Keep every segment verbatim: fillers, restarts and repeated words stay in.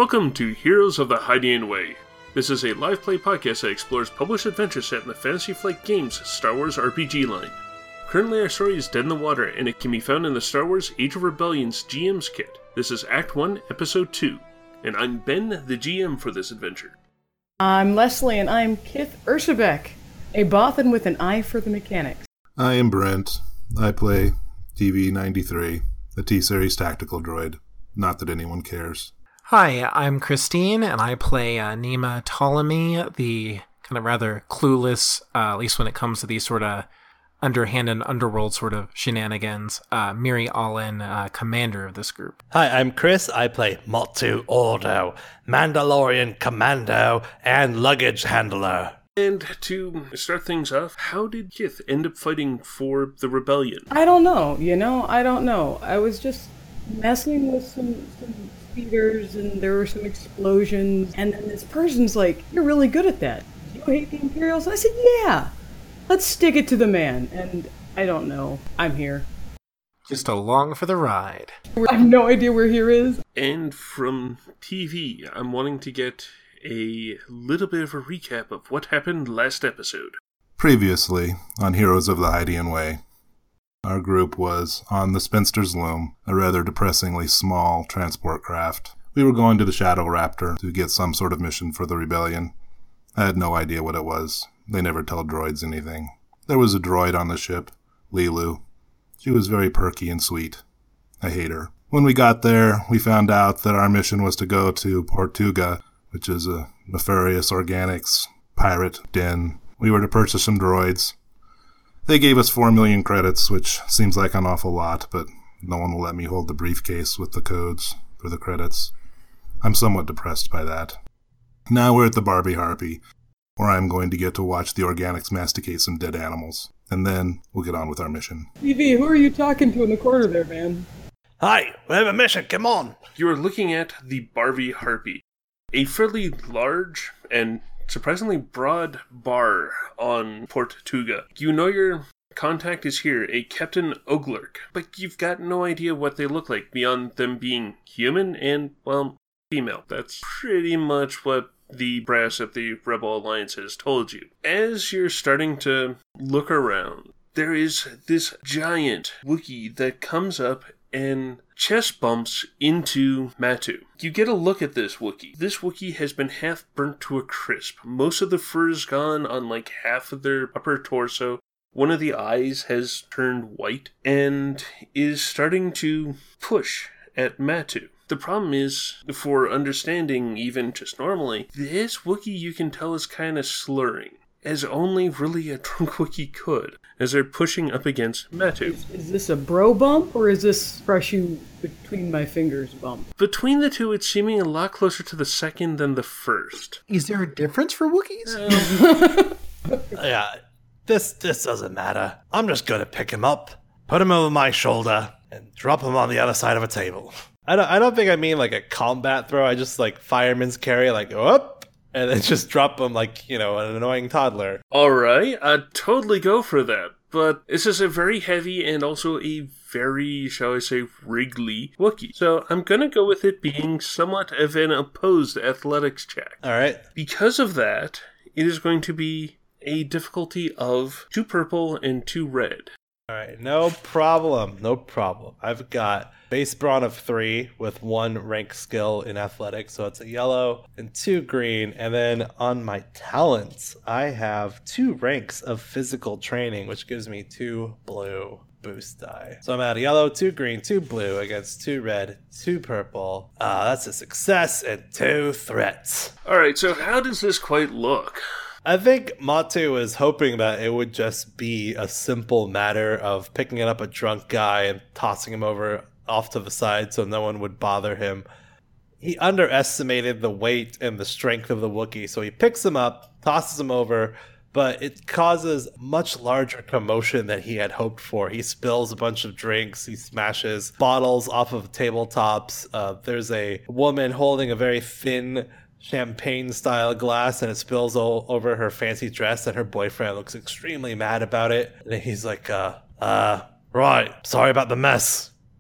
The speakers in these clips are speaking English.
Welcome to Heroes of the Hydian Way. This is a live play podcast that explores published adventures set in the Fantasy Flight Games Star Wars R P G line. Currently our story is Dead in the Water, and it can be found in the Star Wars Age of Rebellion's G M's Kit. This is Act one, Episode two, and I'm Ben, the G M for this adventure. I'm Leslie, and I'm Kith Ursabek, a Bothan with an eye for the mechanics. I am Brent. I play T V ninety-three, a T-Series tactical droid. Not that anyone cares. Hi, I'm Christine, and I play uh, Nima Ptolemy, the kind of rather clueless, uh, at least when it comes to these sort of underhand and underworld sort of shenanigans, uh, Miri Allen, uh, commander of this group. Hi, I'm Chris. I play Motu Ordo, Mandalorian Commando and Luggage Handler. And to start things off, how did Kith end up fighting for the rebellion? I don't know, you know, I don't know. I was just messing with some, some speeders, and there were some explosions, and then this person's like, "You're really good at that. You hate the Imperials?" And I said, "Yeah, let's stick it to the man." And I don't know. I'm here. Just along for the ride. I have no idea where here is. And from T V, I'm wanting to get a little bit of a recap of what happened last episode. Previously, on Heroes of the Hydian Way, our group was on the Spinster's Loom, a rather depressingly small transport craft. We were going to the Shadow Raptor to get some sort of mission for the rebellion. I had no idea what it was. They never tell droids anything. There was a droid on the ship, Lilu. She was very perky and sweet. I hate her. When we got there, we found out that our mission was to go to Portuga, which is a nefarious organics pirate den. We were to purchase some droids. They gave us four million credits, which seems like an awful lot, but no one will let me hold the briefcase with the codes for the credits. I'm somewhat depressed by that. Now we're at the Barbie Harpy, where I'm going to get to watch the organics masticate some dead animals. And then we'll get on with our mission. T V, who are you talking to in the corner there, man? Hi, we have a mission, come on! You are looking at the Barbie Harpy, a fairly large and surprisingly broad bar on Portuga. You know your contact is here, a Captain Oglerk, but you've got no idea what they look like beyond them being human and, well, female. That's pretty much what the brass at the Rebel Alliance has told you. As you're starting to look around, there is this giant Wookiee that comes up and chest bumps into Matu. You get a look at this Wookiee. This Wookiee has been half burnt to a crisp. Most of the fur is gone on like half of their upper torso. One of the eyes has turned white and is starting to push at Matu. The problem is, for understanding even just normally, this Wookiee you can tell is kind of slurring, as only really a drunk Wookiee could, as they're pushing up against Matu. Is, is this a bro bump, or is this crush you between my fingers bump? Between the two, it's seeming a lot closer to the second than the first. Is there a difference for Wookiees? Um, yeah, this this doesn't matter. I'm just gonna pick him up, put him over my shoulder, and drop him on the other side of a table. I don't, I don't think I mean like a combat throw. I just like fireman's carry, like, whoop, and then just drop him like, you know, an annoying toddler. Alright, I'd totally go for that. But this is a very heavy and also a very, shall I say, wriggly Wookiee. So I'm gonna go with it being somewhat of an opposed athletics check. Alright. Because of that, it is going to be a difficulty of two purple and two red. Alright, no problem, no problem. I've got base brawn of three with one rank skill in athletics, so it's a yellow and two green. And then on my talents, I have two ranks of physical training, which gives me two blue boost die. So I'm at a yellow, two green, two blue against two red, two purple. Uh, that's a success and two threats. Alright, so how does this quite look? I think Matu was hoping that it would just be a simple matter of picking up a drunk guy and tossing him over off to the side so no one would bother him. He underestimated the weight and the strength of the Wookiee, so he picks him up, tosses him over, but it causes much larger commotion than he had hoped for. He spills a bunch of drinks, he smashes bottles off of tabletops. Uh, there's a woman holding a very thin champagne-style glass, and it spills all over her fancy dress, and her boyfriend looks extremely mad about it. And he's like, uh, uh, right, sorry about the mess.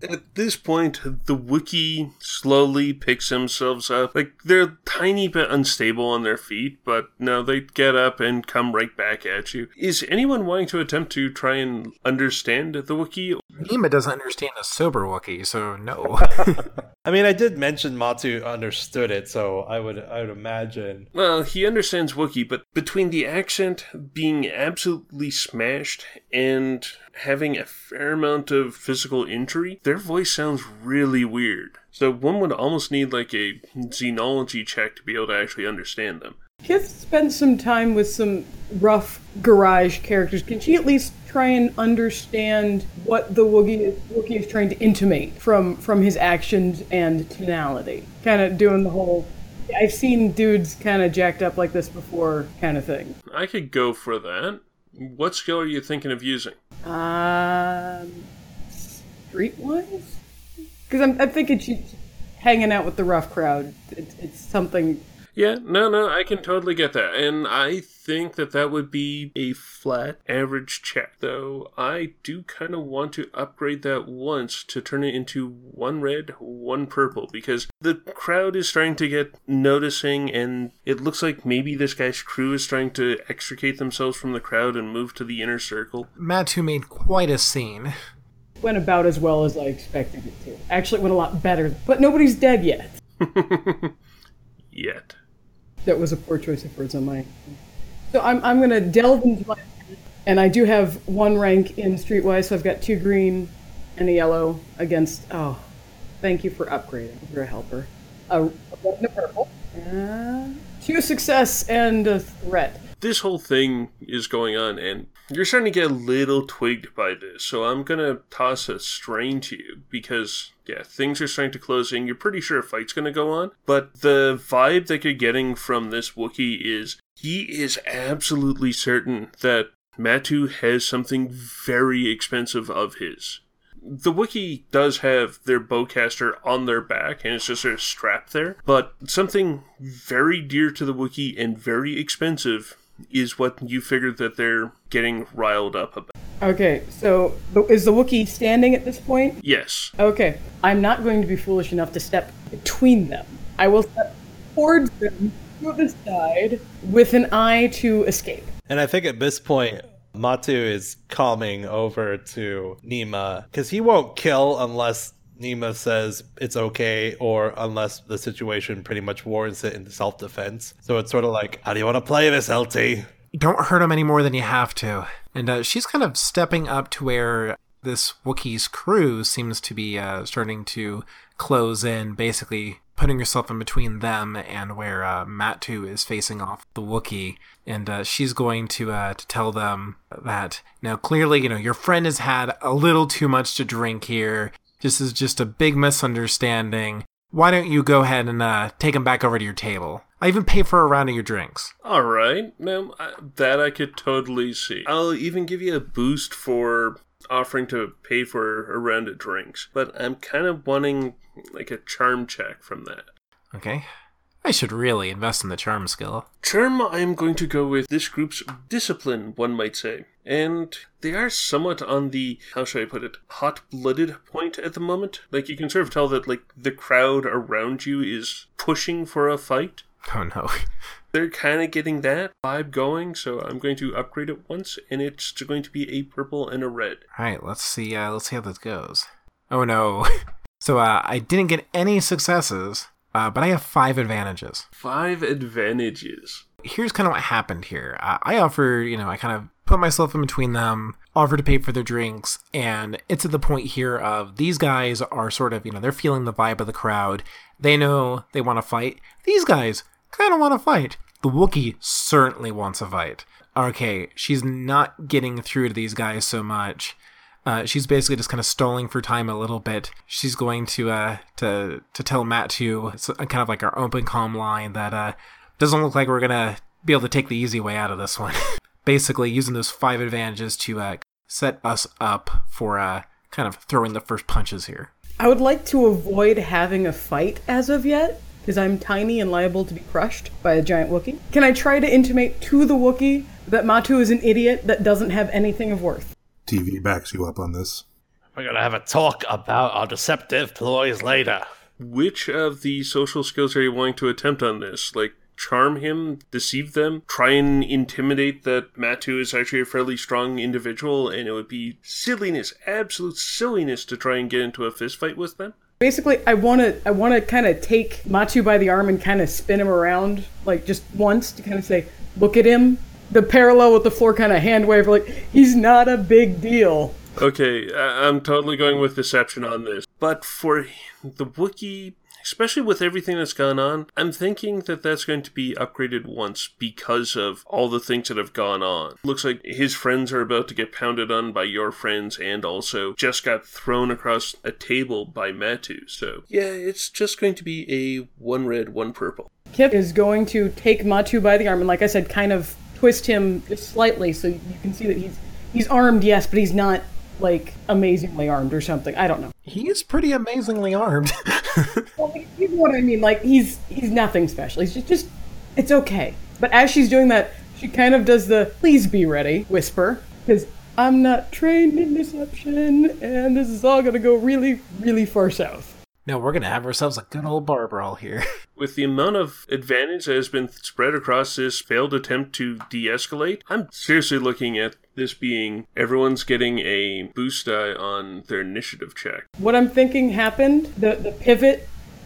At this point, the Wookiee slowly picks themselves up. Like, they're a tiny bit unstable on their feet, but no, they get up and come right back at you. Is anyone wanting to attempt to try and understand the Wookiee? Nima doesn't understand a sober Wookiee, so no. I mean, I did mention Matu understood it, so I would I would imagine. Well, he understands Wookiee, but between the accent being absolutely smashed and having a fair amount of physical injury, their voice sounds really weird. So one would almost need like a xenology check to be able to actually understand them. Kith spent some time with some rough garage characters. Can she at least try and understand what the Wookiee, Wookiee is trying to intimate from, from his actions and tonality? Kind of doing the whole, I've seen dudes kind of jacked up like this before kind of thing. I could go for that. What skill are you thinking of using? Um, streetwise? Because I'm, I'm thinking she's hanging out with the rough crowd. It's, it's something... Yeah, no, no, I can totally get that. And I think that that would be a flat average check. Though I do kind of want to upgrade that once to turn it into one red, one purple. Because the crowd is starting to get noticing, and it looks like maybe this guy's crew is trying to extricate themselves from the crowd and move to the inner circle. Matu made quite a scene. Went about as well as I expected it to. Actually, it went a lot better. But nobody's dead yet. Yet. That was a poor choice of words on my... So I'm I'm going to delve into my... And I do have one rank in Streetwise, so I've got two green and a yellow against... Oh, thank you for upgrading. You're a helper. A, a red and a purple. Uh, two success and a threat. This whole thing is going on, and you're starting to get a little twigged by this, so I'm going to toss a strain to you, because, yeah, things are starting to close in. You're pretty sure a fight's going to go on, but the vibe that you're getting from this Wookiee is he is absolutely certain that Matu has something very expensive of his. The Wookiee does have their bowcaster on their back, and it's just sort of strapped there, but something very dear to the Wookiee and very expensive is what you figured that they're getting riled up about. Okay, so is the Wookiee standing at this point? Yes. Okay, I'm not going to be foolish enough to step between them. I will step towards them to the side with an eye to escape. And I think at this point, Matu is calming over to Nima, because he won't kill unless Nima says it's okay, or unless the situation pretty much warrants it in self-defense. So it's sort of like, how do you want to play this, L T? Don't hurt him any more than you have to. And uh, she's kind of stepping up to where this Wookiee's crew seems to be uh, starting to close in, basically putting herself in between them and where uh, Matu is facing off the Wookiee. And uh, she's going to uh, to tell them that, now clearly, you know, your friend has had a little too much to drink here. This is just a big misunderstanding. Why don't you go ahead and uh, take him back over to your table? I even pay for a round of your drinks. All right. Now, that I could totally see. I'll even give you a boost for offering to pay for a round of drinks. But I'm kind of wanting like a charm check from that. Okay. I should really invest in the charm skill. Charm, I'm going to go with this group's discipline, one might say. And they are somewhat on the, how should I put it, hot-blooded point at the moment. Like, you can sort of tell that, like, the crowd around you is pushing for a fight. Oh, no. They're kind of getting that vibe going, so I'm going to upgrade it once, and it's going to be a purple and a red. All right, let's see, uh, let's see how this goes. Oh, no. So, uh, I didn't get any successes. Uh, but I have five advantages. Five advantages. Here's kind of what happened here. Uh, I offer, you know, I kind of put myself in between them, offer to pay for their drinks, and it's at the point here of these guys are sort of, you know, they're feeling the vibe of the crowd. They know they want to fight. These guys kind of want to fight. The Wookiee certainly wants a fight. Okay, she's not getting through to these guys so much. Uh, she's basically just kind of stalling for time a little bit. She's going to uh, to to tell Matu, it's kind of like our open calm line, that uh, doesn't look like we're gonna be able to take the easy way out of this one. Basically, using those five advantages to uh, set us up for uh, kind of throwing the first punches here. I would like to avoid having a fight as of yet, because I'm tiny and liable to be crushed by a giant Wookiee. Can I try to intimate to the Wookiee that Matu is an idiot that doesn't have anything of worth? T V backs you up on this. We're gonna have a talk about our deceptive ploys later. Which of the social skills are you wanting to attempt on this? Like, charm him, deceive them, try and intimidate that Matu is actually a fairly strong individual, and it would be silliness, absolute silliness to try and get into a fist fight with them? Basically, I want to I want to kind of take Matu by the arm and kind of spin him around, like just once to kind of say, look at him. The parallel with the floor kind of hand wave, like, he's not a big deal. Okay, I- I'm totally going with deception on this. But for the Wookiee, especially with everything that's gone on, I'm thinking that that's going to be upgraded once because of all the things that have gone on. Looks like his friends are about to get pounded on by your friends and also just got thrown across a table by Matu. So, yeah, it's just going to be a one red, one purple. Kip is going to take Matu by the arm and, like I said, kind of twist him just slightly so you can see that he's he's armed, yes, but he's not, like, amazingly armed or something. I don't know. He is pretty amazingly armed. Well, you know what I mean. Like, he's he's nothing special. He's just, just, it's okay. But as she's doing that, she kind of does the, please be ready, whisper. Because I'm not trained in deception, and this is all going to go really, really far south. No, we're going to have ourselves a good old bar brawl here. With the amount of advantage that has been spread across this failed attempt to de-escalate, I'm seriously looking at this being everyone's getting a boost die on their initiative check. What I'm thinking happened, the, the pivot,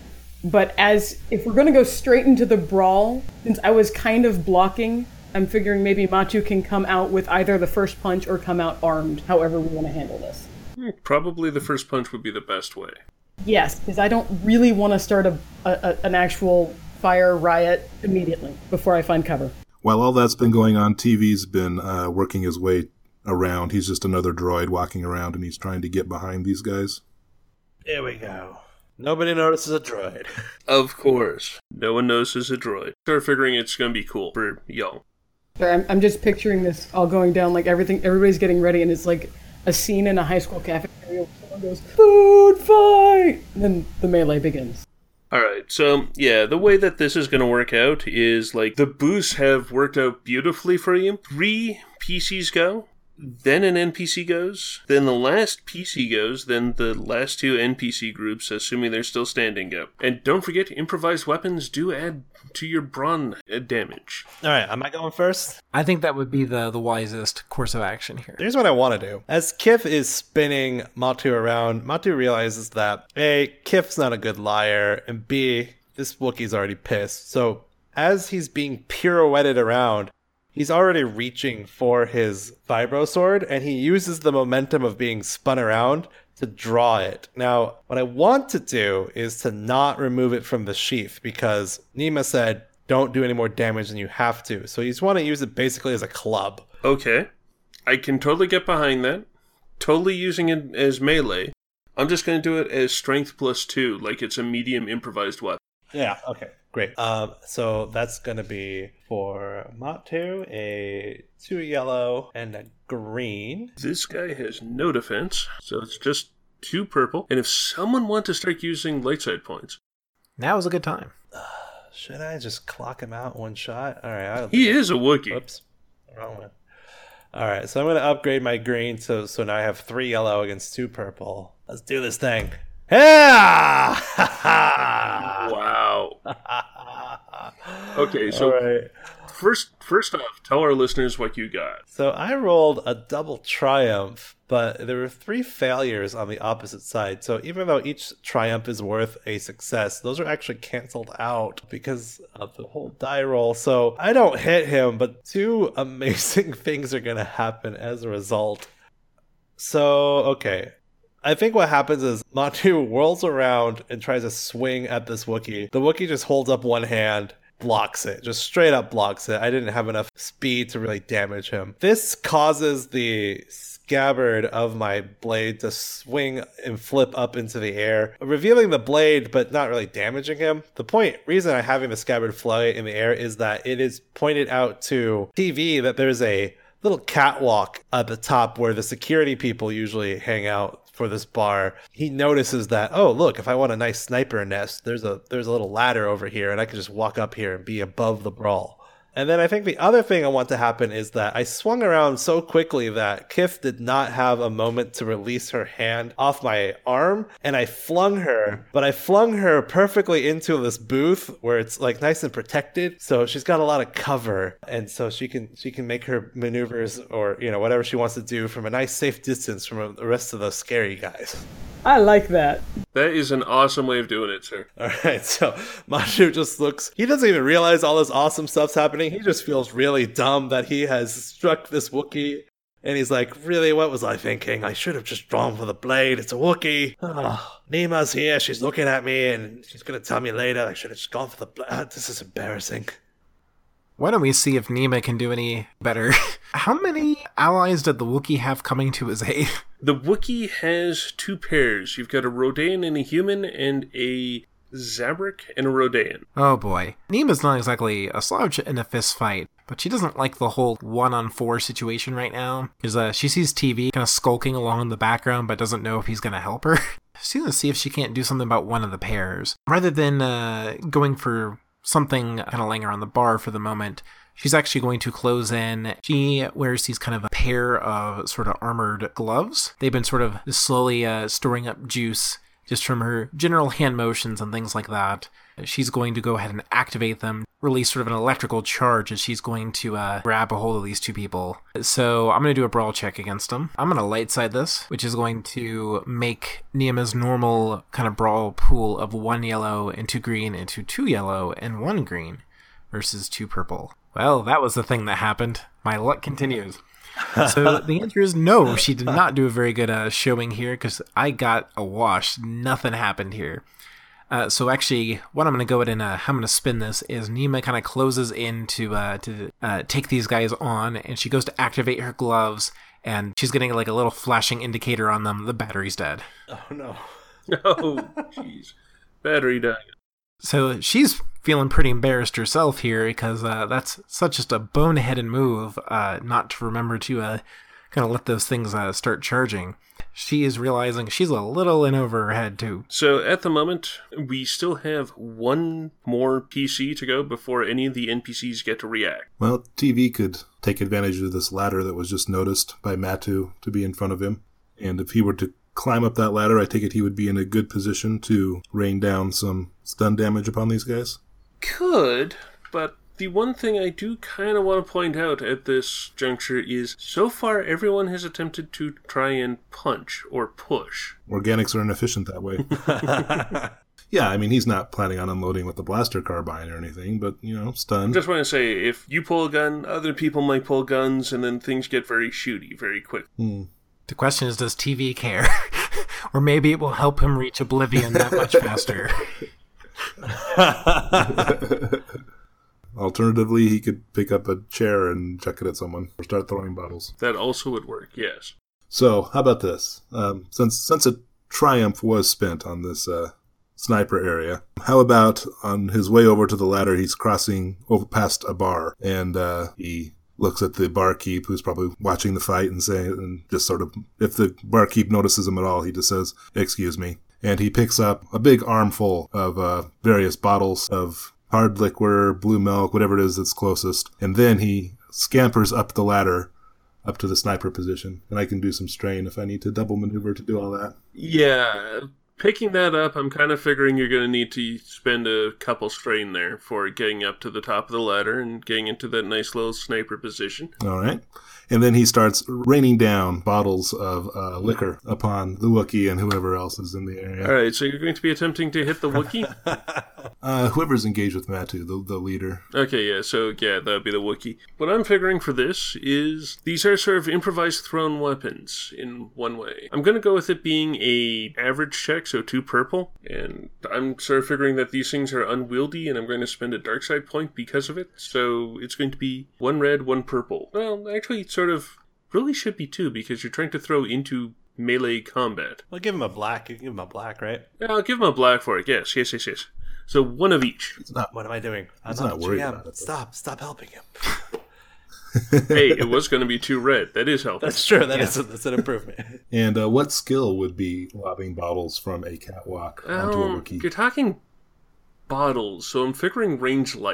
but as, if we're going to go straight into the brawl, since I was kind of blocking, I'm figuring maybe Matu can come out with either the first punch or come out armed, however we want to handle this. Hmm, Probably the first punch would be the best way. Yes, because I don't really want to start a, a an actual fire riot immediately before I find cover. While all that's been going on, T V's been uh, working his way around. He's just another droid walking around, and he's trying to get behind these guys. Here we go. Nobody notices a droid. Of course. No one notices a droid. Start figuring it's going to be cool for y'all. Sorry, I'm, I'm just picturing this all going down, like everything, everybody's getting ready, and it's like a scene in a high school cafeteria where someone goes, food fight! And then the melee begins. Alright, so yeah, the way that this is going to work out is like the boosts have worked out beautifully for you. Three P Cs go, then an N P C goes, then the last P C goes, then the last two N P C groups, assuming they're still standing, go. And don't forget, improvised weapons do add to your brawn damage. All right, am I going first? I think that would be the, the wisest course of action here. Here's what I want to do. As Kif is spinning Matu around, Matu realizes that A, Kif's not a good liar, and B, this Wookiee's already pissed. So as he's being pirouetted around, he's already reaching for his vibro sword, and he uses the momentum of being spun around to draw it. Now, what I want to do is to not remove it from the sheath, because Nima said, don't do any more damage than you have to. So you just want to use it basically as a club. Okay, I can totally get behind that. Totally using it as melee. I'm just going to do it as strength plus two, like it's a medium improvised weapon. Yeah, okay, great. Um, so that's going to be for Matu, a two yellow and a green. This guy has no defense, so it's just two purple. And if someone wants to start using light side points, Now is a good time. Should I just clock him out one shot? All right. I'll he is a Wookiee. Oops, wrong one. All right, so I'm going to upgrade my green, so so now I have three yellow against two purple. Let's do this thing. Yeah! Wow. Okay, so All right. first, first off, tell our listeners what you got. So I rolled a double triumph, but there were three failures on the opposite side. So even though each triumph is worth a success, those are actually canceled out because of the whole die roll. So I don't hit him, but two amazing things are going to happen as a result. So, okay. I think what happens is Matu whirls around and tries to swing at this Wookiee. The Wookiee just holds up one hand, blocks it, just straight up blocks it. I didn't have enough speed to really damage him. This causes the scabbard of my blade to swing and flip up into the air, revealing the blade but not really damaging him. The point, reason I'm having the scabbard fly in the air is that it is pointed out to T V that there's a little catwalk at the top where the security people usually hang out for this bar. He notices that, oh, look, if I want a nice sniper nest, there's a there's a little ladder over here and I can just walk up here and be above the brawl. And then I think the other thing I want to happen is that I swung around so quickly that Kif did not have a moment to release her hand off my arm, and I flung her, but I flung her perfectly into this booth where it's like nice and protected, so she's got a lot of cover, and so she can she can make her maneuvers or, you know, whatever she wants to do from a nice safe distance from the rest of the scary guys. I like that. That is an awesome way of doing it, sir. All right, so Matu just looks, he doesn't even realize all this awesome stuff's happening. He just feels really dumb that he has struck this Wookiee. And he's like, really, what was I thinking? I should have just drawn for the blade. It's a Wookiee. Oh, Nima's here. She's looking at me and she's going to tell me later I should have just gone for the blade. This is embarrassing. Why don't we see if Nima can do any better? How many allies did the Wookiee have coming to his aid? The Wookiee has two pairs. You've got a Rodan and a human, and a Zabrak and a Rodan. Oh boy. Nima's not exactly a slouch in a fist fight, but she doesn't like the whole one-on-four situation right now. Because uh, she sees T V kind of skulking along in the background, but doesn't know if he's going to help her. She's going to see if she can't do something about one of the pairs. Rather than uh, going for something kind of laying around the bar for the moment, she's actually going to close in. She wears these kind of a pair of sort of armored gloves. They've been sort of slowly uh, storing up juice just from her general hand motions and things like that. She's going to go ahead and activate them, release sort of an electrical charge as she's going to uh, grab a hold of these two people. So I'm going to do a brawl check against them. I'm going to light side this, which is going to make Nima's normal kind of brawl pool of one yellow and two green into two yellow and one green versus two purple. Well, that was the thing that happened. My luck continues. So the answer is no, she did not do a very good uh, showing here because I got a wash. Nothing happened here. Uh, so actually, what I'm going to go ahead and uh, I'm going to spin this is Nima kind of closes in to, uh, to uh, take these guys on, and she goes to activate her gloves, and she's getting like a little flashing indicator on them. The battery's dead. Oh, no. Oh, jeez. Battery dying. So she's feeling pretty embarrassed herself here because uh, that's such just a boneheaded move uh, not to remember to uh, kind of let those things uh, start charging. She is realizing she's a little in over her head too. So at the moment, we still have one more P C to go before any of the N P Cs get to react. Well, T V could take advantage of this ladder that was just noticed by Matu to be in front of him. And if he were to climb up that ladder, I take it he would be in a good position to rain down some stun damage upon these guys? Could, but the one thing I do kind of want to point out at this juncture is so far everyone has attempted to try and punch or push. Organics are inefficient that way. Yeah, I mean, he's not planning on unloading with the blaster carbine or anything, but, you know, stun. I just want to say, if you pull a gun, other people might pull guns, and then things get very shooty very quick. Hmm. The question is, does T V care? Or maybe it will help him reach oblivion that much faster. Alternatively, he could pick up a chair and chuck it at someone or start throwing bottles. That also would work, yes. So, how about this? Um, since since a triumph was spent on this uh, sniper area, how about on his way over to the ladder, he's crossing over past a bar, and uh, he looks at the barkeep, who's probably watching the fight, and saying, and just sort of, if the barkeep notices him at all, he just says, "Excuse me." And he picks up a big armful of uh, various bottles of hard liquor, blue milk, whatever it is that's closest. And then he scampers up the ladder, up to the sniper position. And I can do some strain if I need to double maneuver to do all that. Yeah, picking that up, I'm kind of figuring you're going to need to spend a couple strain there for getting up to the top of the ladder and getting into that nice little sniper position. All right. And then he starts raining down bottles of uh, liquor upon the Wookiee and whoever else is in the area. All right, so you're going to be attempting to hit the Wookiee? uh, whoever's engaged with Matu, the, the leader. Okay, yeah, so yeah, that would be the Wookiee. What I'm figuring for this is these are sort of improvised thrown weapons in one way. I'm going to go with it being a average check, so two purple, and I'm sort of figuring that these things are unwieldy, and I'm going to spend a dark side point because of it, so it's going to be one red, one purple. Well, actually, sort of really should be two, because you're trying to throw into melee combat. Well, give him a black. You give him a black, right? Yeah, I'll give him a black for it. Yes, yes, yes, yes. So one of each. It's not, what am I doing? I'm it's not worried about it. Stop. Stop helping him. Hey, it was going to be two red. That is helpful. That's true. That yeah. is a, that's an improvement. And uh, what skill would be lobbing bottles from a catwalk onto um, a Wookiee? You're talking bottles, so I'm figuring range light.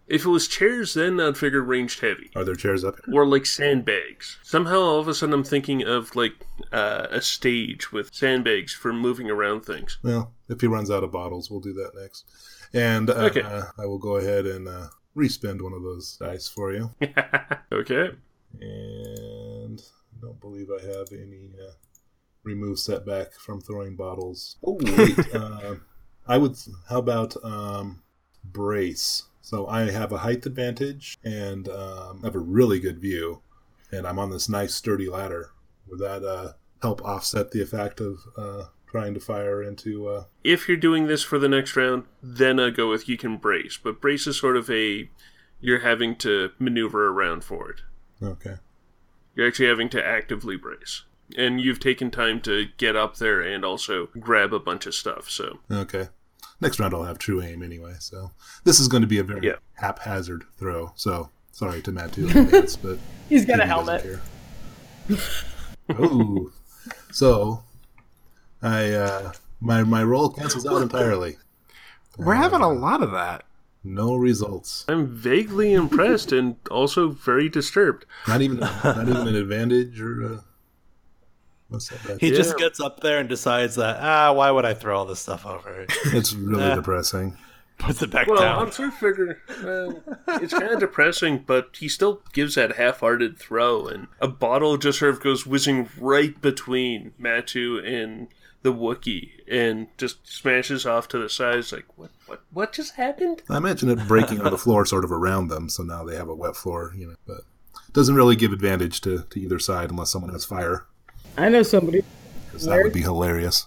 If it was chairs, then I'd figure ranged heavy. Are there chairs up here? Or like sandbags. Somehow all of a sudden I'm thinking of like uh, a stage with sandbags for moving around things. Well, if he runs out of bottles, we'll do that next. And uh, Okay. uh, I will go ahead and uh, respend one of those dice for you. Okay. And I don't believe I have any uh, remove setback from throwing bottles. Oh, wait. uh, I would, how about um, brace? So I have a height advantage, and um, I have a really good view, and I'm on this nice sturdy ladder. Would that uh, help offset the effect of uh, trying to fire into... Uh... If you're doing this for the next round, then I go with you can brace. But brace is sort of a... You're having to maneuver around for it. Okay. You're actually having to actively brace. And you've taken time to get up there and also grab a bunch of stuff, so... Okay. Next round I'll have true aim anyway, so... This is going to be a very Yeah. haphazard throw, so... Sorry to Matt too in advance, but... He's got a he doesn't helmet. care. Oh, so... I, uh... My, my roll cancels out entirely. We're having a lot of that. No results. I'm vaguely impressed and also very disturbed. Not even not even an advantage or... Uh... What's that? He Yeah. just gets up there and decides that, ah, why would I throw all this stuff over? It's really Uh, depressing. Puts it back Well, down. I'm sort of figuring, well, it's kind of depressing, but he still gives that half-hearted throw, and a bottle just sort of goes whizzing right between Matu and the Wookiee, and just smashes off to the side. It's like, what, what, what just happened? I imagine it breaking on the floor sort of around them, so now they have a wet floor, you know, but it doesn't really give advantage to, to either side unless someone has fire, I know somebody. because that would be hilarious.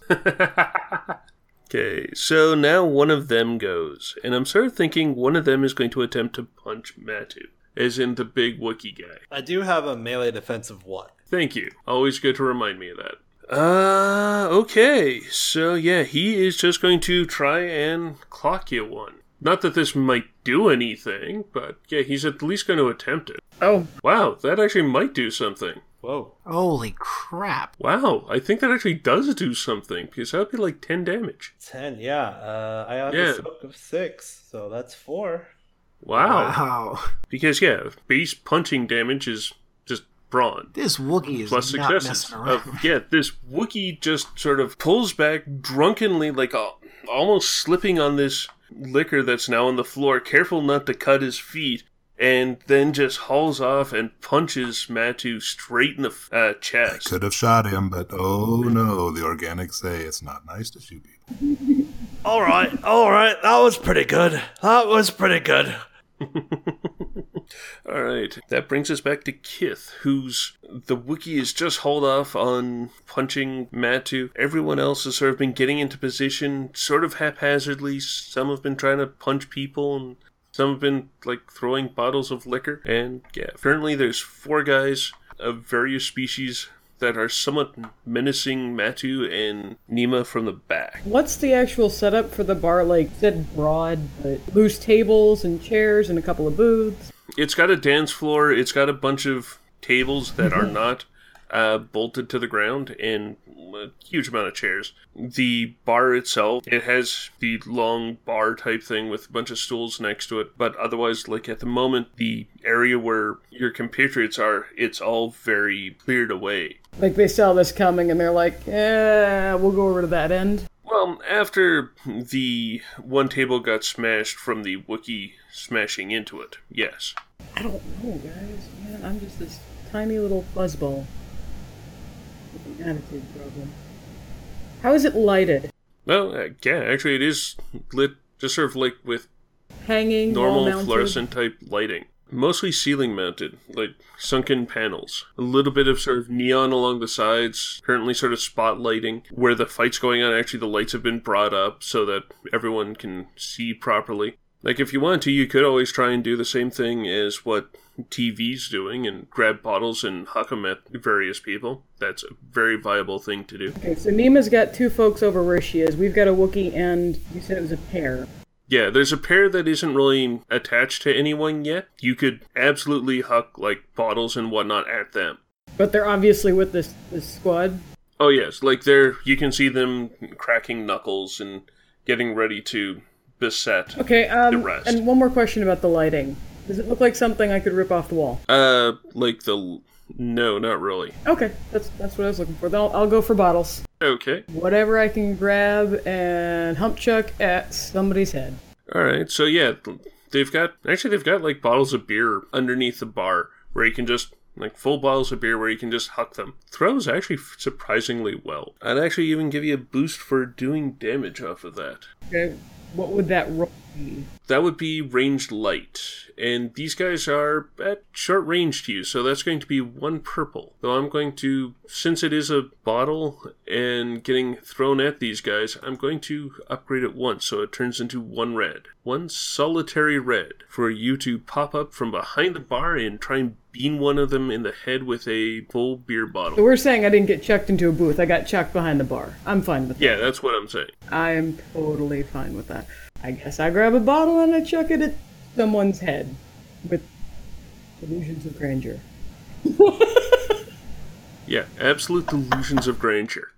Okay, so now one of them goes, and I'm sort of thinking one of them is going to attempt to punch Matu, as in the big Wookiee guy. I do have a melee defense of one. Thank you. Always good to remind me of that. Uh, okay. So, yeah, he is just going to try and clock you one. Not that this might do anything, but yeah, he's at least going to attempt it. Oh, Wow, that actually might do something. Whoa. Holy crap. Wow, I think that actually does do something, because that would be like ten damage. ten, yeah. Uh, I have Yeah. a soak of six, so that's four. Wow. Wow. Because, yeah, base punching damage is just brawn. This Wookiee is Plus not successes. messing around. Of, yeah, this Wookiee just sort of pulls back drunkenly, like uh, almost slipping on this liquor that's now on the floor, careful not to cut his feet, and then just hauls off and punches Matu straight in the uh, chest. Could have shot him, but oh no, the organics say it's not nice to shoot people. All right, all right. That was pretty good. That was pretty good. Alright, that brings us back to Kith, who's the Wookiee is just hauled off on punching Matu. Everyone else has sort of been getting into position, sort of haphazardly. Some have been trying to punch people, and some have been, like, throwing bottles of liquor. And, yeah, currently there's four guys of various species that are somewhat menacing Matu and Nima from the back. what's the actual setup for the bar? Like, you said broad, but loose tables and chairs and a couple of booths. It's got a dance floor. It's got a bunch of tables that are not uh, bolted to the ground, and a huge amount of chairs. The bar itself, it has the long bar type thing with a bunch of stools next to it. But otherwise, like at the moment, the area where your compatriots are, it's all very cleared away. Like, they saw this coming and they're like, eh, we'll go over to that end. Well, after the one table got smashed from the Wookiee smashing into it, yes. I don't know, guys. Man, I'm just this tiny little fuzzball with an attitude problem. How is it lighted? Well, uh, yeah, actually it is lit just sort of like with Hanging, normal wall-mounted? fluorescent type lighting. Mostly ceiling mounted, like sunken panels. A little bit of sort of neon along the sides, currently sort of spotlighting. Where the fight's going on, actually the lights have been brought up so that everyone can see properly. Like if you want to, you could always try and do the same thing as what T V's doing and grab bottles and huck them at various people. That's a very viable thing to do. Okay, so Nima's got two folks over where she is. We've got a Wookiee and you said it was a pair. Yeah, there's a pair that isn't really attached to anyone yet. You could absolutely huck, like, bottles and whatnot at them. But they're obviously with this, this squad. Oh, yes, like, they're, you can see them cracking knuckles and getting ready to beset Okay, the um, rest. and one more question about the lighting. Does it look like something I could rip off the wall? Uh, like the... No, not really. Okay, that's that's what I was looking for. Then I'll, I'll go for bottles. Okay. Whatever I can grab and hump chuck at somebody's head. Alright, so yeah, they've got... Actually, they've got, like, bottles of beer underneath the bar where you can just... Like, full bottles of beer where you can just huck them. Throws actually surprisingly well. I'd actually even give you a boost for doing damage off of that. Okay, what would that roll be? That would be ranged light. And these guys are at short range to you, so that's going to be one purple. Though I'm going to, since it is a bottle and getting thrown at these guys, I'm going to upgrade it once, so it turns into one red. One solitary red for you to pop up from behind the bar and try and bean one of them in the head with a full beer So bottle. we're saying I didn't get chucked into a booth. I got chucked behind the bar. I'm fine with that. Yeah, that's what I'm saying. I am totally fine with that. I guess I grab a bottle and I chuck it at someone's head with delusions of grandeur. Yeah, absolute delusions of grandeur.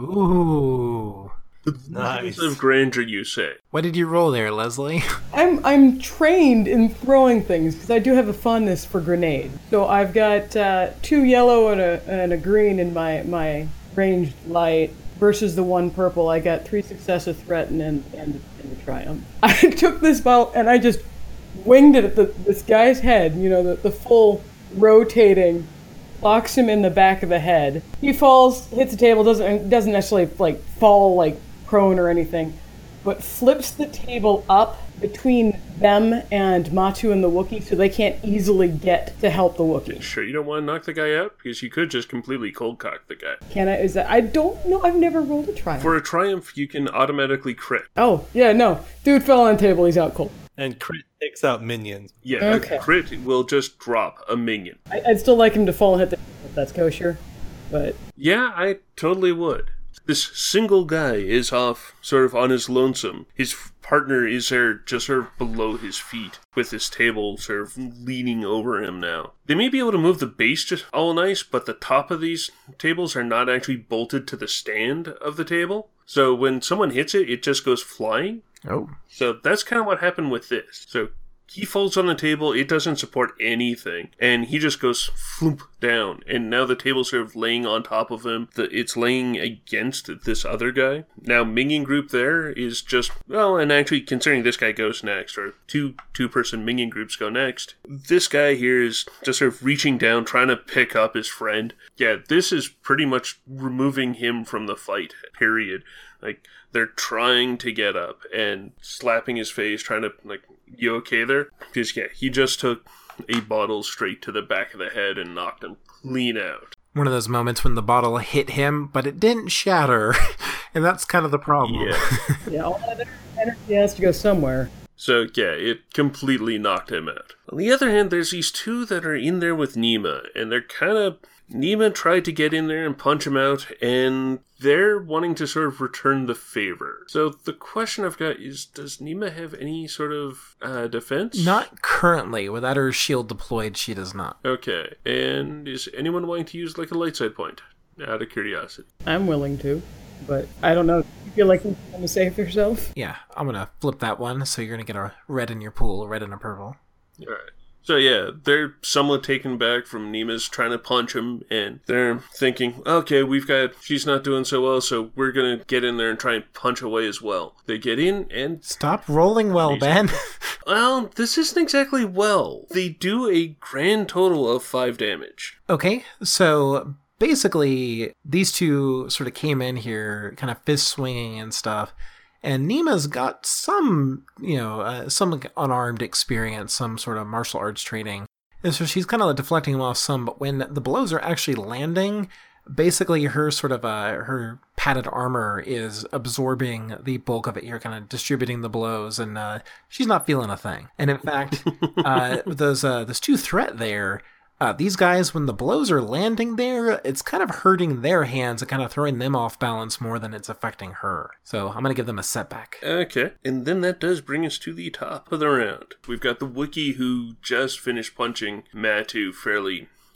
Ooh. Nice. Delusions of grandeur, you say. What did you roll there, Leslie? I'm I'm trained in throwing things because I do have a fondness for grenade. So I've got uh, two yellow and a and a green in my my ranged light versus the one purple. I got three success, a threat, and and, and a triumph. I took this bottle and I just winged it at the, this guy's head. You know, the the full rotating. Locks him in the back of the head. He falls, hits the table, doesn't doesn't necessarily like fall like prone or anything, but flips the table up between them and Matu and the Wookiee so they can't easily get to help the Wookiee. Sure, you don't want to knock the guy out? Because you could just completely cold cock the guy. Can I? Is that? I don't know. I've never rolled a triumph. For a triumph, you can automatically crit. Oh yeah, no. Dude fell on the table. He's out cold. And crit takes out minions. Yeah, Okay. a crit will just drop a minion. I, I'd still like him to fall and hit the. If that's kosher, but Yeah, I totally would. This single guy is off, sort of on his lonesome. His partner is there just sort of below his feet, with his table sort of leaning over him now. They may be able to move the base just all nice, but the top of these tables are not actually bolted to the stand of the table. So when someone hits it, it just goes flying. Oh. So that's kind of what happened with this. So he falls on the table, it doesn't support anything, and he just goes floop down, and now the table's sort of laying on top of him. The, it's laying against this other guy. Now, minion group there is just, well, and actually considering this guy goes next, or two two-person minion groups go next, this guy here is just sort of reaching down, trying to pick up his friend. Yeah, this is pretty much removing him from the fight, period. Like, they're trying to get up and slapping his face, trying to, like, you okay there? Because, yeah, he just took a bottle straight to the back of the head and knocked him clean out. One of those moments when the bottle hit him, but it didn't shatter. And that's kind of the problem. Yeah. yeah, all that energy has to go somewhere. So, yeah, it completely knocked him out. On the other hand, there's these two that are in there with Nima, and they're kind of... Nima tried to get in there and punch him out, and they're wanting to sort of return the favor. So the question I've got is, does Nima have any sort of uh, defense? Not currently. Without her shield deployed, she does not. Okay, and is anyone wanting to use, like, a light side point? Out of curiosity. I'm willing to, but I don't know. You feel like you're going to save yourself? Yeah, I'm going to flip that one, so you're going to get a red in your pool, a red and a purple. Alright. So yeah, they're somewhat taken back from Nima's trying to punch him, and they're thinking, okay, we've got, she's not doing so well, so we're gonna get in there and try and punch away as well. They get in, and... Stop rolling well, Ben. Well, this isn't exactly well. They do a grand total of five damage. Okay, so basically, these two sort of came in here, kind of fist swinging and stuff. And Nima's got some, you know, uh, some unarmed experience, some sort of martial arts training. And so she's kind of deflecting them off some, but when the blows are actually landing, basically her sort of, uh, her padded armor is absorbing the bulk of it here, kind of distributing the blows, and uh, she's not feeling a thing. And in fact, uh, those, uh, those two threat there, Uh, these guys, when the blows are landing there, it's kind of hurting their hands and kind of throwing them off balance more than it's affecting her. So I'm going to give them a setback. Okay, and then that does bring us to the top of the round. We've got the Wookiee who just finished punching Matu fairly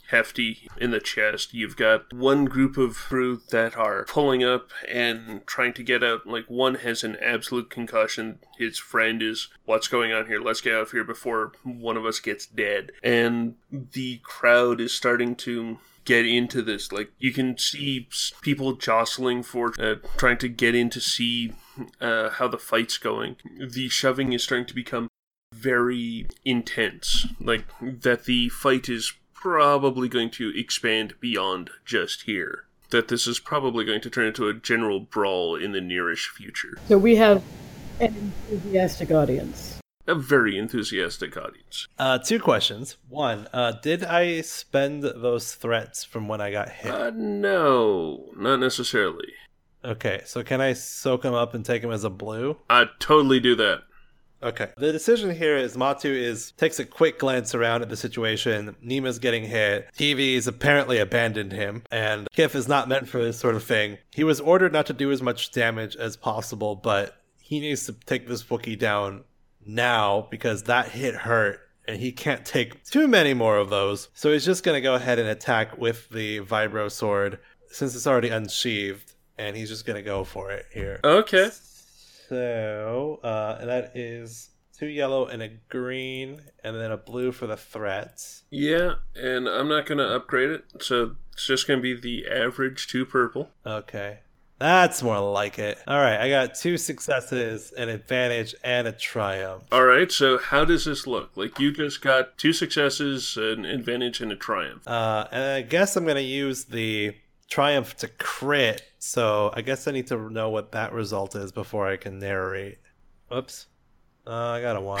hefty in the chest. You've got one group of crew that are pulling up and trying to get out. Like, one has an absolute concussion. His friend is, what's going on here? Let's get out of here before one of us gets dead. And the crowd is starting to get into this. Like, you can see people jostling for uh, trying to get in to see uh, how the fight's going. The shoving is starting to become very intense. Like, that the fight is probably going to expand beyond just here. That this is probably going to turn into a general brawl in the nearish future. So we have an enthusiastic audience. A very enthusiastic audience. Uh, two questions. One, uh, did I spend those threats from when I got hit? Uh, no, not necessarily. Okay, so can I soak him up and take him as a blue? I'd totally do that. Okay. The decision here is Matu is takes a quick glance around at the situation. Nima's getting hit. T V's apparently abandoned him, and Kif is not meant for this sort of thing. He was ordered not to do as much damage as possible, but he needs to take this Wookiee down now because that hit hurt and he can't take too many more of those. So he's just going to go ahead and attack with the Vibro Sword since it's already unsheathed, and he's just going to go for it here. Okay. So uh, that is two yellow and a green and then a blue for the threats. Yeah, and I'm not going to upgrade it, so it's just going to be the average two purple. Okay. That's more like it. All right, I got two successes, an advantage, and a triumph. All right, so how does this look? Like, you just got two successes, an advantage, and a triumph. Uh, and I guess I'm going to use the triumph to crit, so I guess I need to know what that result is before I can narrate. Oops. Uh, I got a one.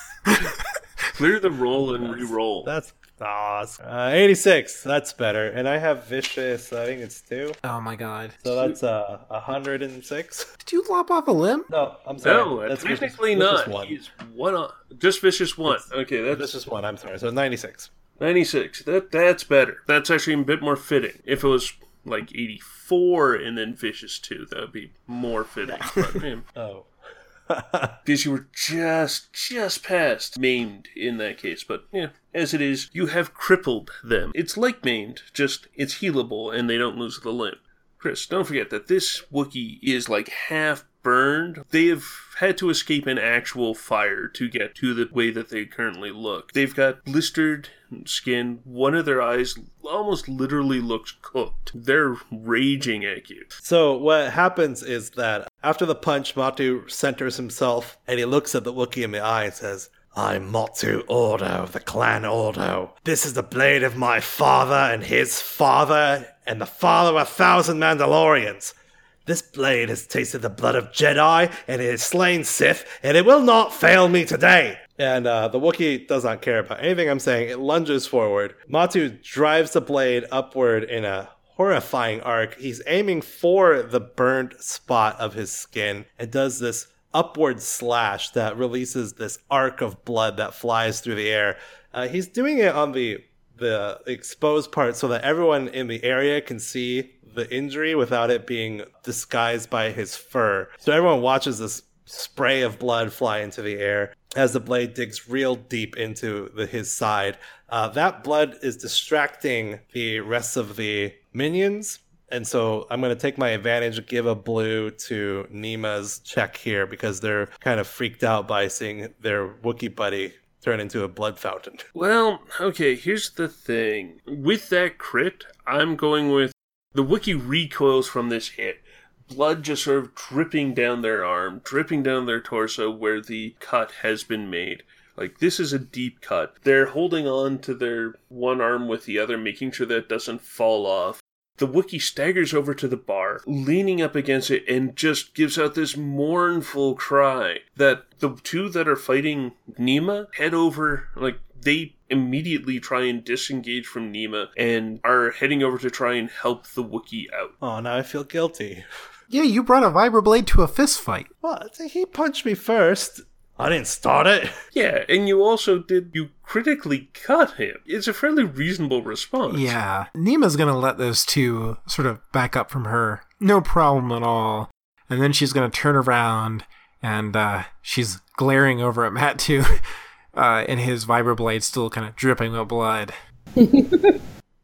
Clear the roll and re-roll. That's awesome. Uh, eighty-six, that's better. And I have vicious, I think it's two. Oh my god. So that's uh, one hundred six. Did you lop off a limb? No, I'm sorry. No, that's technically vicious, not. Vicious one. He's one on, just vicious one. Okay, that's Vicious one, I'm sorry. So ninety-six. ninety-six. That That's better. That's actually a bit more fitting. If it was like eighty-four and then vicious two, that would be more fitting. But, man, Oh. because you were just, just past maimed in that case. But, yeah, as it is, you have crippled them. It's like maimed, just it's healable and they don't lose the limb. Chris, don't forget that this Wookiee is like half burned. They have had to escape an actual fire to get to the way that they currently look. They've got blistered skin. One of their eyes almost literally looks cooked. They're raging at you. So what happens is that after the punch, Matu centers himself and he looks at the Wookiee in the eye and says, I'm Matu Ordo of the Clan Ordo. This is the blade of my father and his father and the father of a thousand Mandalorians. This blade has tasted the blood of Jedi, and it has slain Sith, and it will not fail me today. And uh, the Wookiee does not care about anything I'm saying. It lunges forward. Matu drives the blade upward in a horrifying arc. He's aiming for the burned spot of his skin and does this upward slash that releases this arc of blood that flies through the air. Uh, he's doing it on the the exposed part so that everyone in the area can see the injury without it being disguised by his fur. So everyone watches this spray of blood fly into the air as the blade digs real deep into the, his side. Uh, that blood is distracting the rest of the minions. And so I'm going to take my advantage, give a blue to Nima's check here because they're kind of freaked out by seeing their Wookiee buddy turn into a blood fountain. Well, okay, here's the thing. With that crit, I'm going with the Wookiee recoils from this hit. Blood just sort of dripping down their arm, dripping down their torso where the cut has been made. Like, this is a deep cut. They're holding on to their one arm with the other, making sure that it doesn't fall off. The Wookiee staggers over to the bar, leaning up against it, and just gives out this mournful cry that the two that are fighting Nima head over, like, they immediately try and disengage from Nima and are heading over to try and help the Wookiee out. Oh, now I feel guilty. Yeah, you brought a vibroblade to a fist fight. What? He punched me first. I didn't start it. Yeah, and you also did, you critically cut him. It's a fairly reasonable response. Yeah, Nima's gonna let those two sort of back up from her. No problem at all. And then she's gonna turn around and uh, she's glaring over at Matu uh, and his vibroblade still kind of dripping with blood.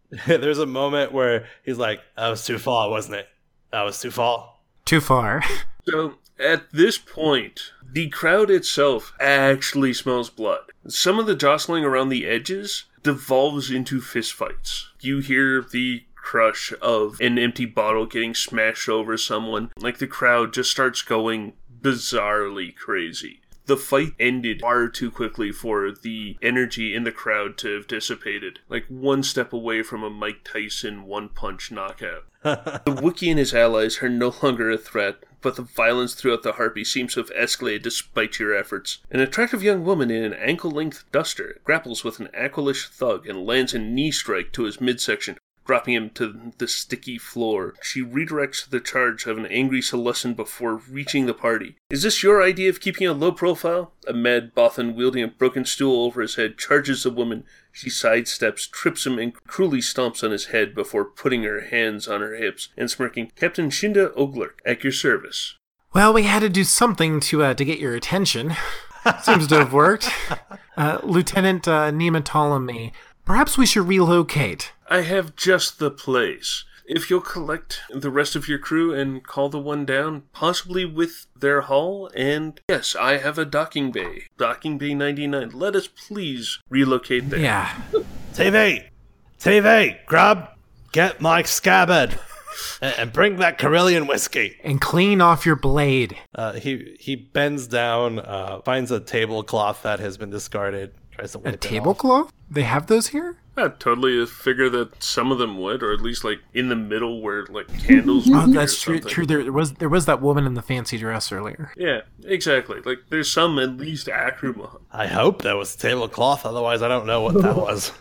There's a moment where he's like, that was too far, wasn't it? That was too far. Too far. So, at this point, the crowd itself actually smells blood. Some of the jostling around the edges devolves into fistfights. You hear the crush of an empty bottle getting smashed over someone. Like, the crowd just starts going bizarrely crazy. The fight ended far too quickly for the energy in the crowd to have dissipated. Like one step away from a Mike Tyson one-punch knockout. The Wookiee and his allies are no longer a threat, but the violence throughout the Harpy seems to have escalated despite your efforts. An attractive young woman in an ankle-length duster grapples with an Aqualish thug and lands a knee strike to his midsection, dropping him to the sticky floor. She redirects the charge of an angry Celestin before reaching the party. Is this your idea of keeping a low profile? A mad Bothan wielding a broken stool over his head charges the woman. She sidesteps, trips him, and cruelly stomps on his head before putting her hands on her hips and smirking, Captain Shinda Oglerk, at your service. Well, we had to do something to uh, to get your attention. Seems to have worked. Uh, Lieutenant uh, Nema Ptolemy, perhaps we should relocate. I have just the place. If you'll collect the rest of your crew and call the one down, possibly with their hull, and yes, I have a docking bay. Docking bay ninety-nine. Let us please relocate there. Yeah. T V! T V! Grub! Get Mike Scabbard! And bring that Carillion whiskey. And clean off your blade. Uh, he he bends down, uh, finds a tablecloth that has been discarded, tries to wipe A it off. tablecloth? They have those here? I totally figure that some of them would, or at least like in the middle where like candles. Oh, would be that's or true. something. True. There was there was that woman in the fancy dress earlier. Yeah, exactly. Like there's some at least Akruma. I hope that was tablecloth, otherwise I don't know what that was.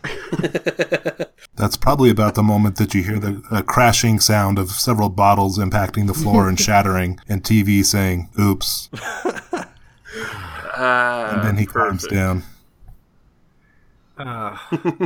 That's probably about the moment that you hear the uh, crashing sound of several bottles impacting the floor and shattering, and T V saying, oops. Ah, And then he perfect. climbs down. Uh,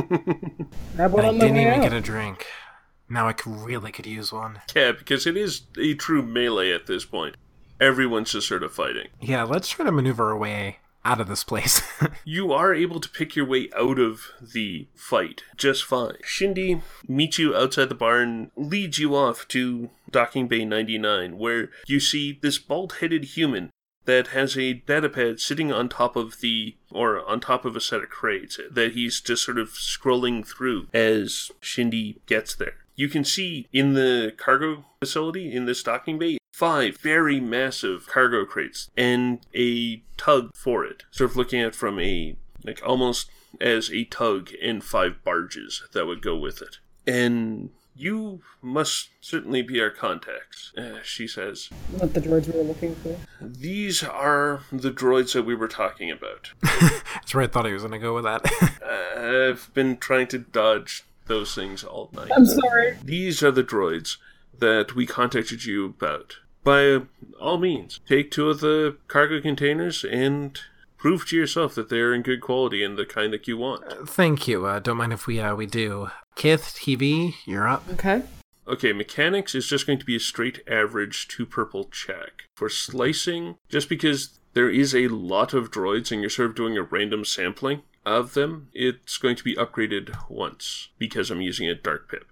Grab one I on the didn't way even out. get a drink. Now I could, really could use one. Yeah, because it is a true melee at this point. Everyone's just sort of fighting. Yeah, let's try to maneuver our way out of this place. You are able to pick your way out of the fight just fine. Shindy meets you outside the bar and leads you off to Docking Bay ninety-nine, where you see this bald-headed human that has a datapad sitting on top of the, or on top of a set of crates that he's just sort of scrolling through as Shindy gets there. You can see in the cargo facility, in this docking bay, five very massive cargo crates and a tug for it. Sort of looking at it from a, like almost as a tug and five barges that would go with it. And you must certainly be our contacts, uh, she says. Not the droids we were looking for. These are the droids that we were talking about. That's where I thought he was going to go with that. I've been trying to dodge those things all night. I'm sorry. These are the droids that we contacted you about. By all means, take two of the cargo containers and prove to yourself that they are in good quality and the kind that you want. Thank you. Uh, don't mind if we uh, we do. Kith, T V, you're up. Okay. Okay, mechanics is just going to be a straight average two purple check. For slicing, just because there is a lot of droids and you're sort of doing a random sampling of them, it's going to be upgraded once because I'm using a dark pip.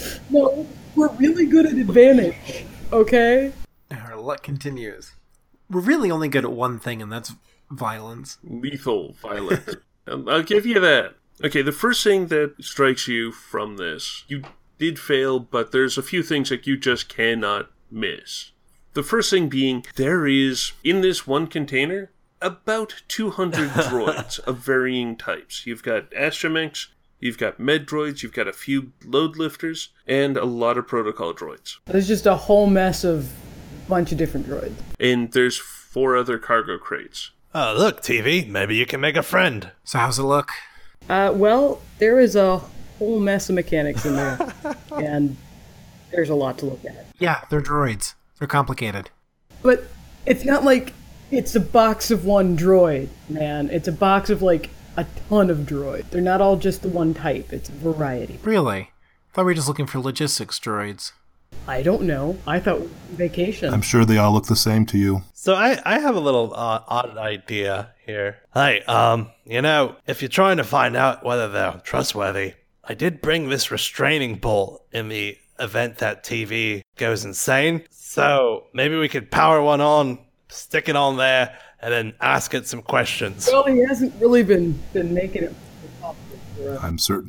No, we're really good at advantage. Okay? Our luck continues. We're really only good at one thing, and that's violence. Lethal violence. I'll I'll give you that. Okay, the first thing that strikes you from this, you did fail, but there's a few things that you just cannot miss. The first thing being, there is, in this one container, about two hundred droids of varying types. You've got astromechs, you've got med droids, you've got a few load lifters, and a lot of protocol droids. There's just a whole mess of bunch of different droids. And there's four other cargo crates. Oh, look, T V, maybe you can make a friend. So how's it look? Uh, well, there is a whole mess of mechanics in there. And there's a lot to look at. Yeah, they're droids. They're complicated. But it's not like it's a box of one droid, man. It's a box of, like, a ton of droids. They're not all just the one type. It's a variety. Really? Thought we were just looking for logistics droids. I don't know. I thought vacation. I'm sure they all look the same to you. So I, I have a little uh, odd idea here. Hey, um, you know, if you're trying to find out whether they're trustworthy, I did bring this restraining bolt in the event that T V goes insane. So maybe we could power one on, stick it on there, and then ask it some questions. Well, he hasn't really been, been making it. I'm certain.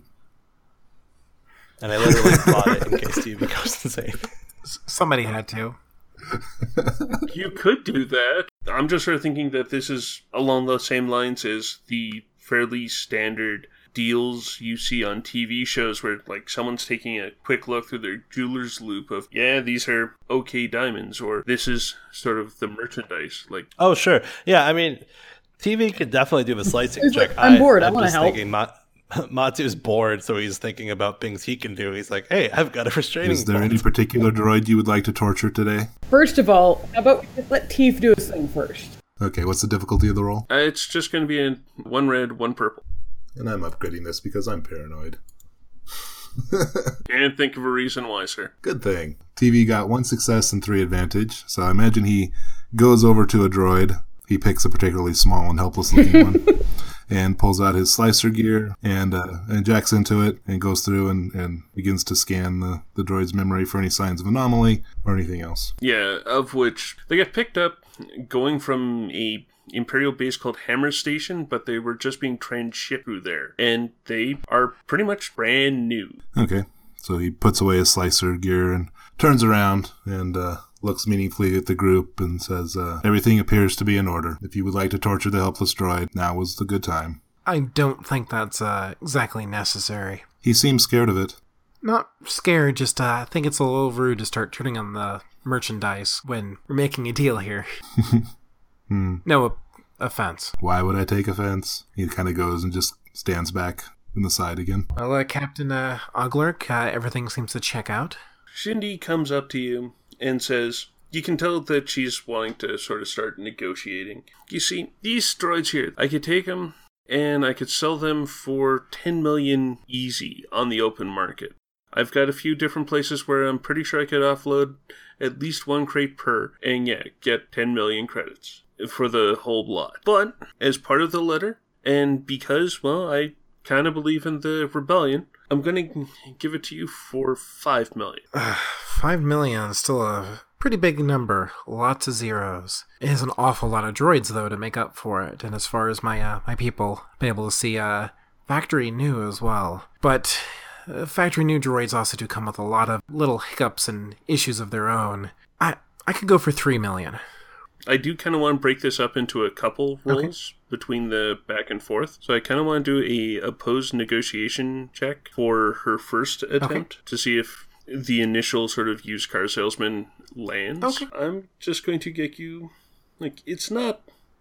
And I literally bought it in case T V goes insane. Somebody had to. You could do that. I'm just sort of thinking that this is along the same lines as the fairly standard deals you see on T V shows where, like, someone's taking a quick look through their jeweler's loop of, yeah, these are okay diamonds, or this is sort of the merchandise. Like, oh, sure. Yeah, I mean, T V could definitely do the slicing He's check. like, I'm I- bored, I I'm wanna just help. thinking Ma- Matu's bored, so he's thinking about things he can do. He's like, hey, I've got a restraining Is there bolt. any particular droid you would like to torture today? First of all, how about we just let Teef do his thing first? Okay, what's the difficulty of the roll? uh, it's just going to be a one red, one purple. And I'm upgrading this because I'm paranoid. Can't think of a reason why, sir. Good thing. T V got one success and three advantage, so I imagine he goes over to a droid. He picks a particularly small and helpless looking one and pulls out his slicer gear and uh, injects into it and goes through and, and begins to scan the, the droid's memory for any signs of anomaly or anything else. Yeah, of which they get picked up going from a Imperial base called Hammer Station, but they were just being transshipped through there. And they are pretty much brand new. Okay, so he puts away his slicer gear and turns around and uh, looks meaningfully at the group and says, uh, everything appears to be in order. If you would like to torture the helpless droid, now was the good time. I don't think that's uh, exactly necessary. He seems scared of it. Not scared, just uh, I think it's a little rude to start turning on the merchandise when we're making a deal here. Hmm. No offense. Why would I take offense? He kind of goes and just stands back in the side again. Well, uh, Captain uh, Oglerk, uh, everything seems to check out. Shindy comes up to you and says, you can tell that she's wanting to sort of start negotiating. You see, these droids here, I could take them and I could sell them for ten million easy on the open market. I've got a few different places where I'm pretty sure I could offload at least one crate per, and yeah, get ten million credits for the whole lot. But as part of the letter, and because, well, I kind of believe in the rebellion, I'm going to give it to you for five million. Five million is still a pretty big number. Lots of zeros. It is an awful lot of droids, though, to make up for it. And as far as my uh, my people been able to see, uh, factory new as well. But uh, factory new droids also do come with a lot of little hiccups and issues of their own. I I could go for three million. I do kind of want to break this up into a couple rolls okay. between the back and forth. So I kind of want to do a opposed negotiation check for her first attempt okay. to see if the initial sort of used car salesman lands. Okay. I'm just going to get you, like, it's not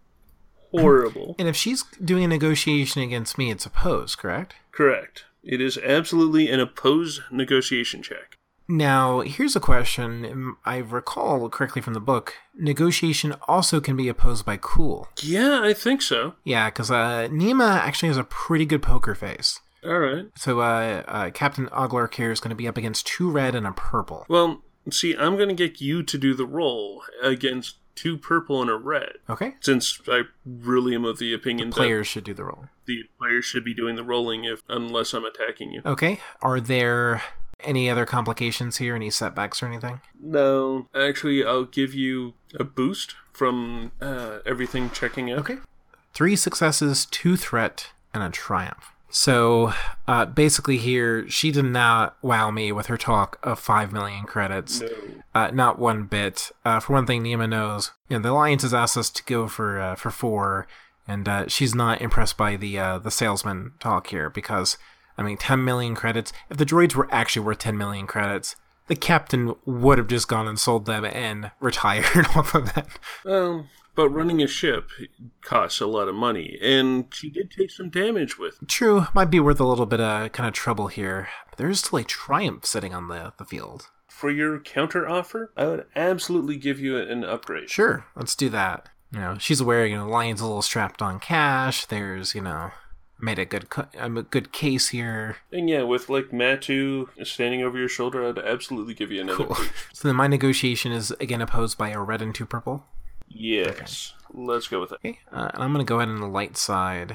horrible. And if she's doing a negotiation against me, it's opposed, correct? Correct. It is absolutely an opposed negotiation check. Now, here's a question. I recall correctly from the book, negotiation also can be opposed by cool. Yeah, I think so. Yeah, because uh, Nima actually has a pretty good poker face. All right. So uh, uh, Captain Oglark here is going to be up against two red and a purple. Well, see, I'm going to get you to do the roll against two purple and a red. Okay. Since I really am of the opinion the players that should do the roll. The players should be doing the rolling if unless I'm attacking you. Okay. Are there any other complications here? Any setbacks or anything? No. Actually, I'll give you a boost from uh, everything checking out. Okay. Three successes, two threat, and a triumph. So, uh, basically here, she did not wow me with her talk of five million credits. No. Uh, not one bit. Uh, for one thing, Nima knows, you know, the Alliance has asked us to go for uh, for four, and uh, she's not impressed by the uh, the salesman talk here, because, I mean, ten million credits, if the droids were actually worth ten million credits, the captain would have just gone and sold them and retired off of that. Um... But running a ship costs a lot of money, and she did take some damage with it. True, might be worth a little bit of kind of trouble here. But there is still a triumph sitting on the, the field. For your counter offer, I would absolutely give you an upgrade. Sure, let's do that. You know, she's aware, you know, Lion's a little strapped on cash. There's, you know, made a good co- a good case here. And yeah, with like Matu standing over your shoulder, I'd absolutely give you another cool. boost. So then my negotiation is again opposed by a red and two purple. Yes. Okay. Let's go with it. Okay, uh, and I'm going to go ahead on the light side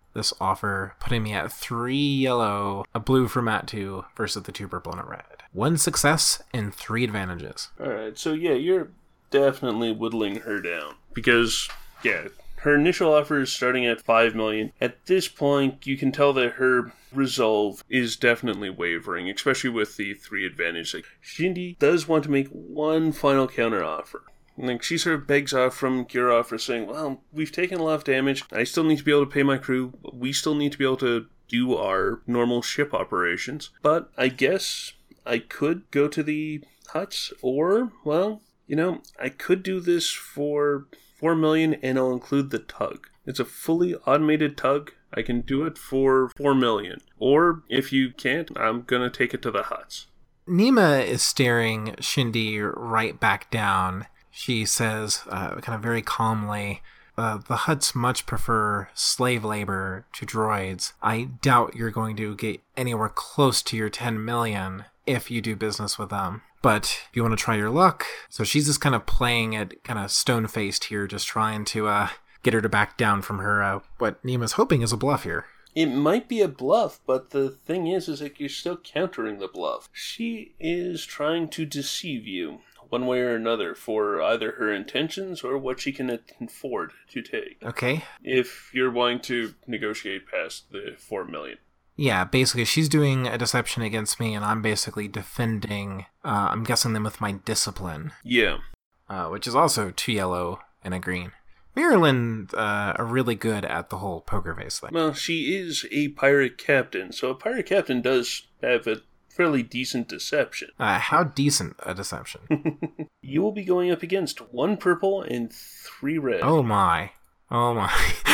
this offer, putting me at three yellow, a blue for Matt two, versus the two purple and a red. One success and three advantages. Alright, so yeah, you're definitely whittling her down. Because, yeah, her initial offer is starting at five million. At this point, you can tell that her resolve is definitely wavering, especially with the three advantage. Like, Shindy does want to make one final counter offer. Like, she sort of begs off from your offer, saying, well, we've taken a lot of damage. I still need to be able to pay my crew. We still need to be able to do our normal ship operations. But I guess I could go to the huts, or, well, you know, I could do this for four million and I'll include the tug. It's a fully automated tug. I can do it for four million. Or, if you can't, I'm gonna take it to the huts. Nima is staring Shindy right back down. She says, uh, kind of very calmly, uh, the Huts much prefer slave labor to droids. I doubt you're going to get anywhere close to your ten million if you do business with them. But if you want to try your luck. So she's just kind of playing it kind of stone-faced here, just trying to uh, get her to back down from her, uh, what Nima's hoping is a bluff here. It might be a bluff, but the thing is, is that you're still countering the bluff. She is trying to deceive you, one way or another, for either her intentions or what she can afford to take. Okay. If you're wanting to negotiate past the four million. Yeah, basically, she's doing a deception against me, and I'm basically defending, uh, I'm guessing them with my discipline. Yeah. Uh, which is also two yellow and a green. Maryland uh, are really good at the whole poker face thing. Well, she is a pirate captain, so a pirate captain does have a fairly decent deception. Uh, how decent a deception? You will be going up against one purple and three red. Oh my. Oh my.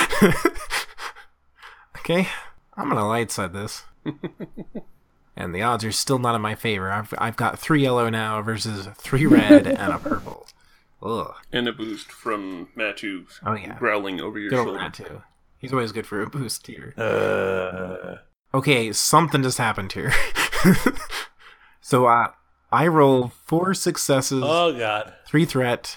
Okay, I'm gonna light side this. And the odds are still not in my favor. I've, I've got three yellow now versus three red and a purple. Ugh. And a boost from Matu Oh, yeah. growling over your Good old shoulder. Matu. He's always good for a boost here. Uh, Okay, something just happened here. So uh, I roll four successes, oh, God. three threat,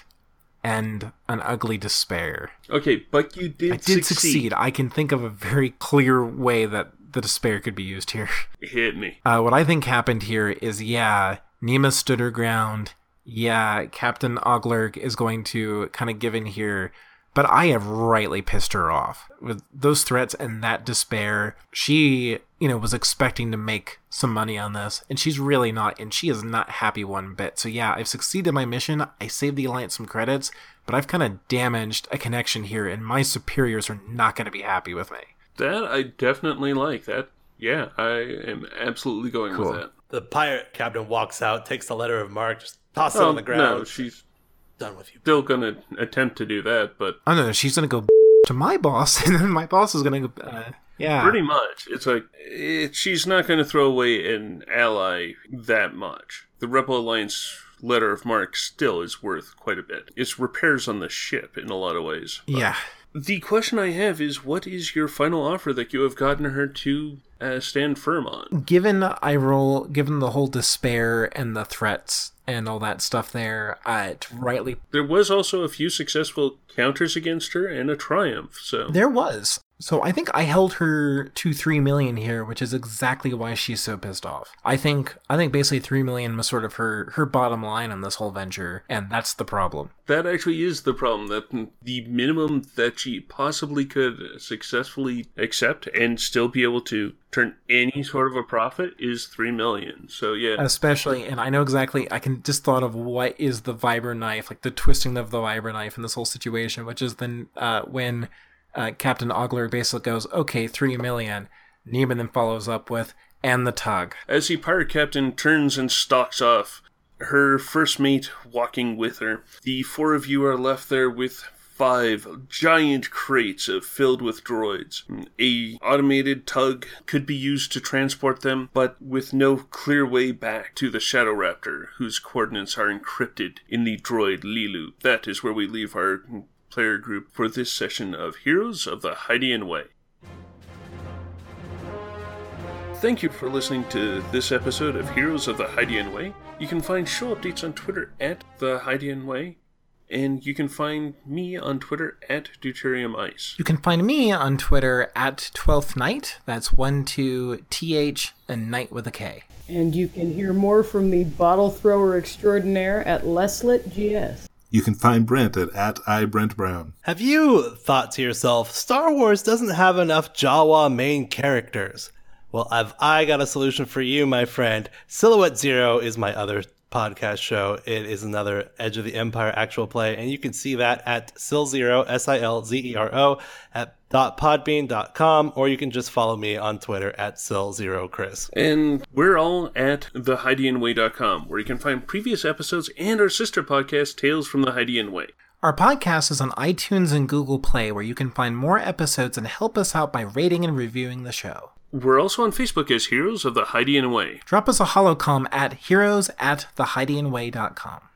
and an ugly despair. Okay, but you did, I did succeed. succeed. I can think of a very clear way that the despair could be used here. Hit me. Uh, what I think happened here is, yeah, Nima stood her ground. Yeah, Captain Oglerg is going to kind of give in here. But I have rightly pissed her off. With those threats and that despair, she, you know, was expecting to make some money on this, and she's really not, and she is not happy one bit. So yeah, I've succeeded my mission, I saved the Alliance some credits, but I've kind of damaged a connection here, and my superiors are not going to be happy with me. That I definitely like. That, yeah, I am absolutely going Cool. with that. The pirate captain walks out, takes the letter of marque, just tosses it Oh, on the ground. no, she's Done with you. still going to attempt to do that, but Oh no, she's going to go to my boss, and then my boss is going to go, uh, yeah. pretty much. It's like, it, she's not going to throw away an ally that much. The Rebel Alliance letter of marque still is worth quite a bit. It's repairs on the ship in a lot of ways. But Yeah. the question I have is, what is your final offer that you have gotten her to uh, stand firm on? Given I roll, given the whole despair and the threats and all that stuff there, uh, to rightly... There was also a few successful counters against her and a triumph, so... There was. So I think I held her to three million here, which is exactly why she's so pissed off. I think I think basically three million was sort of her, her bottom line on this whole venture, and that's the problem. That actually is the problem, that the minimum that she possibly could successfully accept and still be able to turn any sort of a profit is three million. So yeah. Especially, and I know exactly, I can just thought of what is the vibra knife, like the twisting of the vibra knife in this whole situation, which is then uh, when uh, Captain Ogler basically goes, okay, three million. Neiman then follows up with, and the tug. As the pirate captain turns and stalks off, her first mate walking with her, the four of you are left there with five giant crates of filled with droids. A automated tug could be used to transport them, but with no clear way back to the Shadow Raptor, whose coordinates are encrypted in the droid Lilu. That is where we leave our player group for this session of Heroes of the Hydian Way. Thank you for listening to this episode of Heroes of the Hydian Way. You can find show updates on Twitter at the Hydian Way. And you can find me on Twitter at Deuterium Ice. You can find me on Twitter at twelfth Night. That's one, two, T H, and Night with a K. And you can hear more from the bottle thrower extraordinaire at Leslit G S. You can find Brent at, at iBrentBrown. Have you thought to yourself, Star Wars doesn't have enough Jawa main characters? Well, I've I got a solution for you, my friend. Silhouette Zero is my other podcast show. It is another Edge of the Empire actual play, and you can see that at SilZero, S I L Z E R O, at .podbean dot com, or you can just follow me on Twitter at SilZeroChris. And we're all at the Hydian Way dot com, where you can find previous episodes and our sister podcast, Tales from the Hydian Way. Our podcast is on iTunes and Google Play, where you can find more episodes and help us out by rating and reviewing the show. We're also on Facebook as Heroes of the Hydian Way. Drop us a holocom at heroes at the Hydian Way dot com.